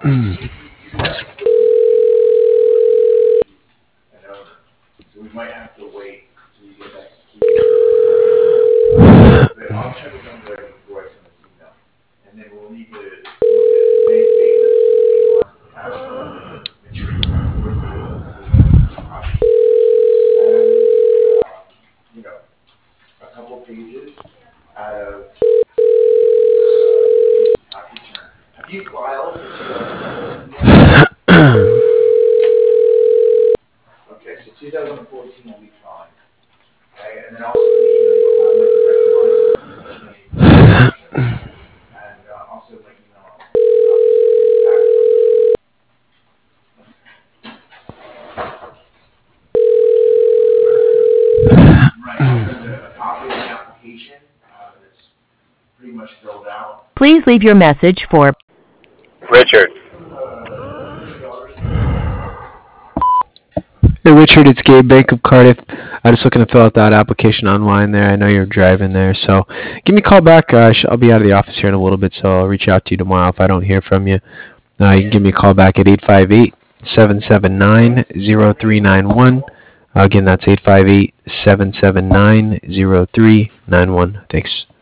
Please leave your message for Richard. Hey Richard, it's Gabe, Bank of Cardiff. I'm just looking to fill out that application online there. I know you're driving there, so give me a call back. I'll be out of the office here in a little bit, so I'll reach out to you tomorrow if I don't hear from you. You can give me a call back at 858-779-0391. Again, that's 858-779-0391. Thanks.